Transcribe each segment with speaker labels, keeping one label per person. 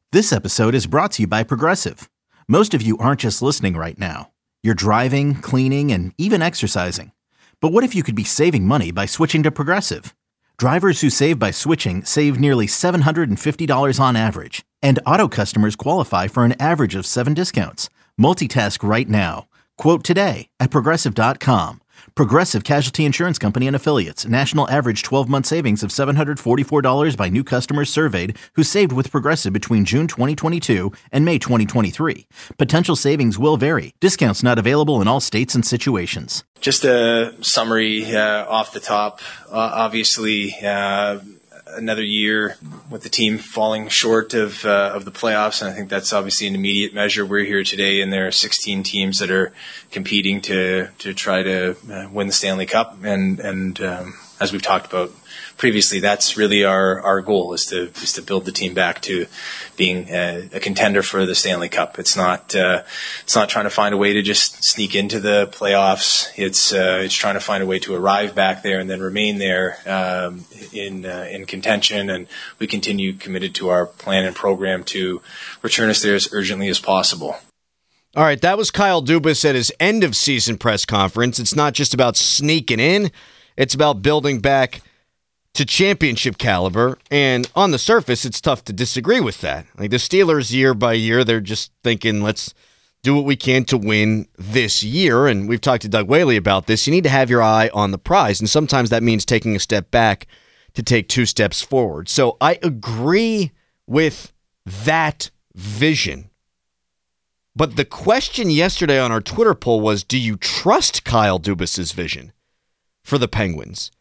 Speaker 1: This episode is brought to you by Progressive. Most of you aren't just listening right now. You're driving, cleaning, and even exercising. But what if you could be saving money by switching to Progressive? Drivers who save by switching save nearly $750 on average. And auto customers qualify for an average of 7 discounts. Multitask right now. Quote today at Progressive.com. Progressive Casualty Insurance Company and Affiliates. National average 12-month savings of $744 by new customers surveyed who saved with Progressive between June 2022 and May 2023. Potential savings will vary. Discounts not available in all states and situations.
Speaker 2: Just a summary off the top. Obviously, another year with the team falling short of the playoffs, and I think that's obviously an immediate measure. We're here today, and there are 16 teams that are competing to try to win the Stanley Cup, and as we've talked about previously, that's really our goal is to build the team back to being a contender for the Stanley Cup. It's not trying to find a way to just sneak into the playoffs. It's trying to find a way to arrive back there and then remain there in contention. And we continue committed to our plan and program to return us there as urgently as possible.
Speaker 3: All right, that was Kyle Dubas at his end of season press conference. It's not just about sneaking in; it's about building back to championship caliber, and on the surface, it's tough to disagree with that. Like the Steelers, year by year, they're just thinking, let's do what we can to win this year, and we've talked to Doug Whaley about this. You need to have your eye on the prize, and sometimes that means taking a step back to take 2 steps forward. So I agree with that vision. But the question yesterday on our Twitter poll was, do you trust Kyle Dubas's vision for the Penguins?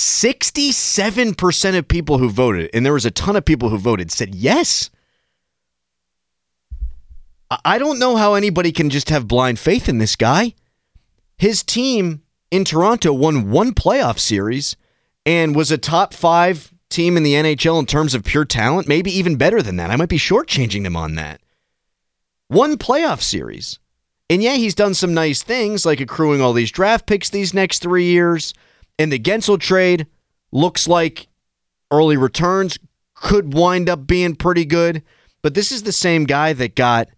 Speaker 3: 67% of people who voted, and there was a ton of people who voted, said yes. I don't know how anybody can just have blind faith in this guy. His team in Toronto won 1 playoff series and was a top 5 team in the NHL in terms of pure talent, maybe even better than that. I might be shortchanging them on that. 1 playoff series. And yeah, he's done some nice things like accruing all these draft picks these next 3 years. And the Gensel trade looks like early returns could wind up being pretty good. But this is the same guy that got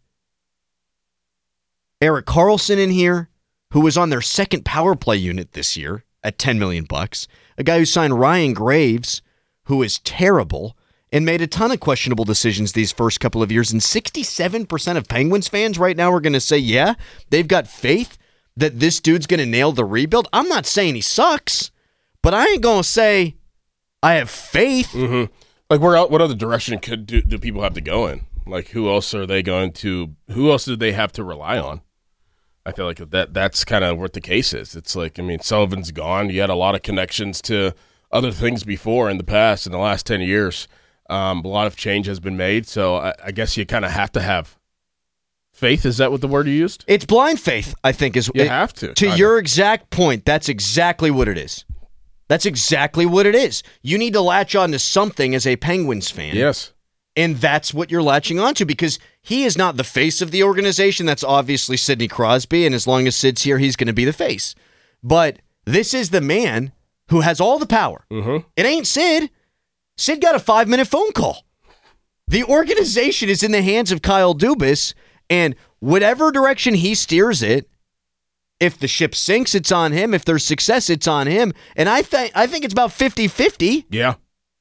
Speaker 3: Erik Karlsson in here, who was on their second power play unit this year at $10 million. A guy who signed Ryan Graves, who is terrible, and made a ton of questionable decisions these first couple of years. And 67% of Penguins fans right now are going to say, yeah, they've got faith that this dude's going to nail the rebuild. I'm not saying he sucks, but I ain't going to say I have faith.
Speaker 4: Mm-hmm. Like, what other direction do people have to go in? Like, who else do they have to rely on? I feel like that's kind of what the case is. It's like, I mean, Sullivan's gone. You had a lot of connections to other things before in the past, in the last 10 years. A lot of change has been made, so I guess you kind of have to have faith. Is that what the word you used?
Speaker 3: It's blind faith, I think.
Speaker 4: You have to.
Speaker 3: To your exact point, that's exactly what it is. That's exactly what it is. You need to latch on to something as a Penguins fan.
Speaker 4: Yes.
Speaker 3: And that's what you're latching onto, because he is not the face of the organization. That's obviously Sidney Crosby, and as long as Sid's here, he's going to be the face. But this is the man who has all the power. Mm-hmm. It ain't Sid. Sid got a 5-minute phone call. The organization is in the hands of Kyle Dubas, and whatever direction he steers it, if the ship sinks, it's on him. If there's success, it's on him. And I think it's about 50-50.
Speaker 4: Yeah.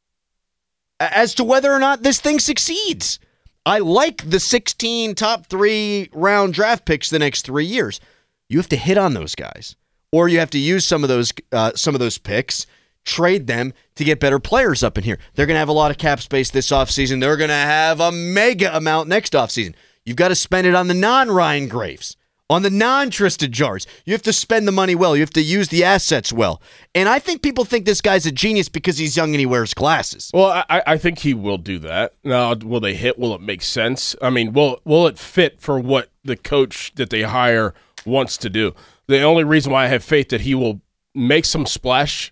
Speaker 3: As to whether or not this thing succeeds. I like the 16 top 3 round draft picks the next 3 years. You have to hit on those guys, or you have to use some of those picks, trade them to get better players up in here. They're going to have a lot of cap space this offseason. They're going to have a mega amount next offseason. You've got to spend it on the non-Ryan Graves, on the non-Tristan Jards. You have to spend the money well. You have to use the assets well. And I think people think this guy's a genius because he's young and he wears glasses.
Speaker 4: Well, I think he will do that. Now, will they hit? Will it make sense? I mean, will it fit for what the coach that they hire wants to do? The only reason why I have faith that he will make some splash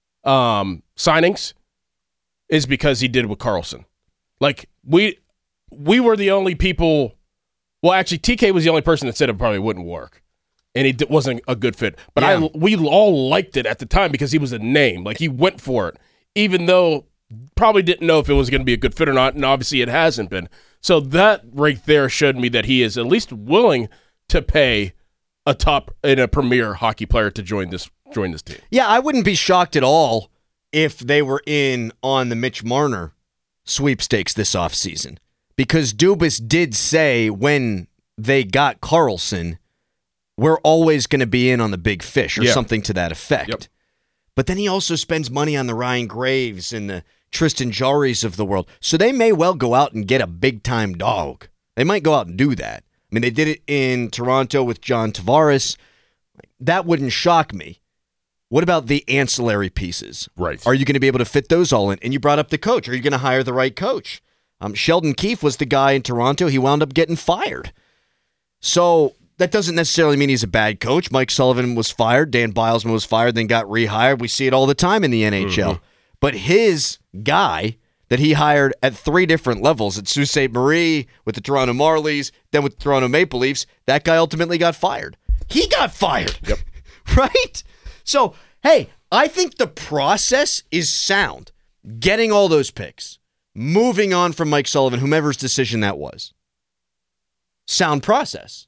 Speaker 4: signings is because he did with Karlsson. Like, we were the only people. Well, actually, TK was the only person that said it probably wouldn't work, and it wasn't a good fit. But we all liked it at the time because he was a name. Like, he went for it, even though probably didn't know if it was going to be a good fit or not, and obviously it hasn't been. So that right there showed me that he is at least willing to pay a top and a premier hockey player to join this team.
Speaker 3: Yeah, I wouldn't be shocked at all if they were in on the Mitch Marner sweepstakes this offseason, because Dubas did say when they got Karlsson, we're always going to be in on the big fish or something to that effect.
Speaker 4: Yep.
Speaker 3: But then he also spends money on the Ryan Graves and the Tristan Jarrys of the world. So they may well go out and get a big-time dog. They might go out and do that. I mean, they did it in Toronto with John Tavares. That wouldn't shock me. What about the ancillary pieces?
Speaker 4: Right.
Speaker 3: Are you going to be able to fit those all in? And you brought up the coach. Are you going to hire the right coach? Sheldon Keefe was the guy in Toronto. He wound up getting fired. So that doesn't necessarily mean he's a bad coach. Mike Sullivan was fired. Dan Bilesman was fired, then got rehired. We see it all the time in the NHL. Mm-hmm. But his guy that he hired at 3 different levels, at Sault Ste. Marie, with the Toronto Marlies, then with the Toronto Maple Leafs, that guy ultimately got fired. He got fired.
Speaker 4: Yep.
Speaker 3: Right? So, hey, I think the process is sound. Getting all those picks, moving on from Mike Sullivan, whomever's decision that was. Sound process.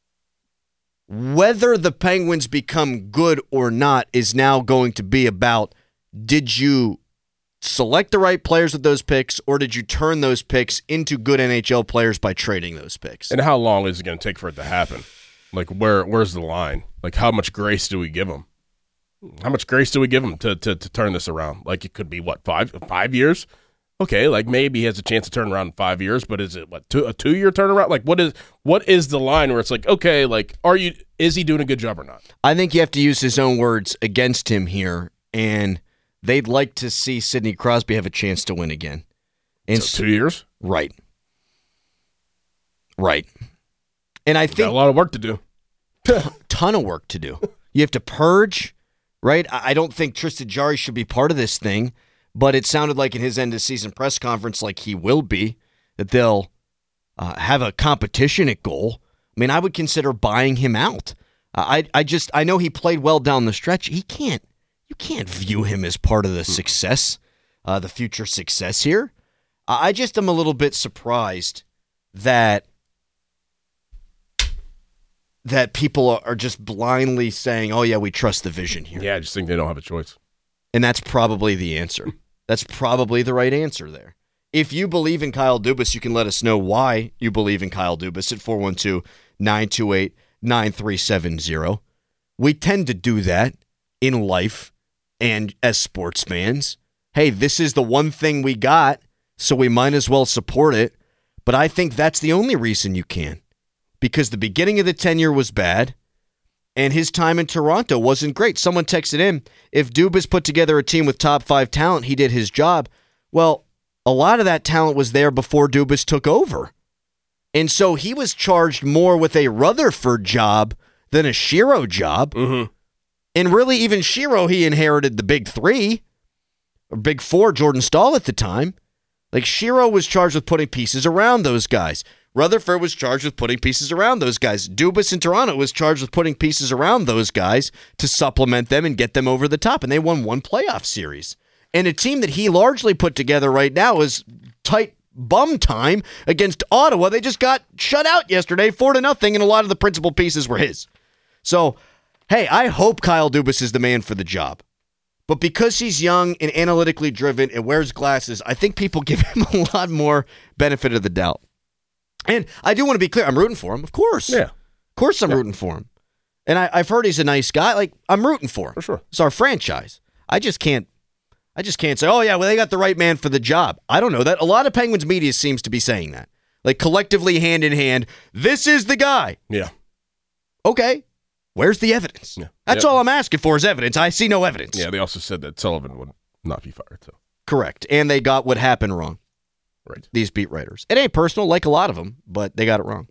Speaker 3: Whether the Penguins become good or not is now going to be about, did you select the right players with those picks, or did you turn those picks into good NHL players by trading those picks?
Speaker 4: And how long is it going to take for it to happen? Like, where's the line? Like, how much grace do we give them? How much grace do we give him to turn this around? Like, it could be, what, 5 years? Okay, like maybe he has a chance to turn around in 5 years, but is it, what, a 2-year turnaround? Like, what is the line where it's like, okay, like, is he doing a good job or not?
Speaker 3: I think you have to use his own words against him here, and they'd like to see Sidney Crosby have a chance to win again. And
Speaker 4: so 2 years?
Speaker 3: Right. And I think
Speaker 4: got a lot of work to do.
Speaker 3: Ton of work to do. You have to purge. Right? I don't think Tristan Jarry should be part of this thing, but it sounded like in his end-of-season press conference like he will be, that they'll have a competition at goal. I mean, I would consider buying him out. I know he played well down the stretch. You can't view him as part of the success, the future success here. I just am a little bit surprised that people are just blindly saying, oh, yeah, we trust the vision here.
Speaker 4: Yeah, I just think they don't have a choice.
Speaker 3: And that's probably the answer. That's probably the right answer there. If you believe in Kyle Dubas, you can let us know why you believe in Kyle Dubas at 412-928-9370. We tend to do that in life and as sports fans. Hey, this is the one thing we got, so we might as well support it. But I think that's the only reason you can. Because the beginning of the tenure was bad, and his time in Toronto wasn't great. Someone texted in, if Dubas put together a team with top 5 talent, he did his job. Well, a lot of that talent was there before Dubas took over. And so he was charged more with a Rutherford job than a Shiro job.
Speaker 4: Mm-hmm.
Speaker 3: And really, even Shiro, he inherited the big 3, or big 4, Jordan Stahl at the time. Like, Shiro was charged with putting pieces around those guys. Rutherford was charged with putting pieces around those guys. Dubas in Toronto was charged with putting pieces around those guys to supplement them and get them over the top. And they won 1 playoff series. And a team that he largely put together right now is tight bum time against Ottawa. They just got shut out yesterday 4-0, and a lot of the principal pieces were his. So, hey, I hope Kyle Dubas is the man for the job. But because he's young and analytically driven and wears glasses, I think people give him a lot more benefit of the doubt. And I do want to be clear. I'm rooting for him, of course.
Speaker 4: Yeah.
Speaker 3: Of course I'm rooting for him. And I've heard he's a nice guy. Like, I'm rooting for him.
Speaker 4: For sure.
Speaker 3: It's our franchise. I just can't say, oh, yeah, well, they got the right man for the job. I don't know that. A lot of Penguins media seems to be saying that. Like, collectively, hand in hand, this is the guy.
Speaker 4: Yeah.
Speaker 3: Okay. Where's the evidence? Yeah. That's all I'm asking for is evidence. I see no evidence.
Speaker 4: Yeah, they also said that Sullivan would not be fired. So.
Speaker 3: Correct. And they got what happened wrong.
Speaker 4: Right.
Speaker 3: These beat writers. It ain't personal, like a lot of them, but they got it wrong.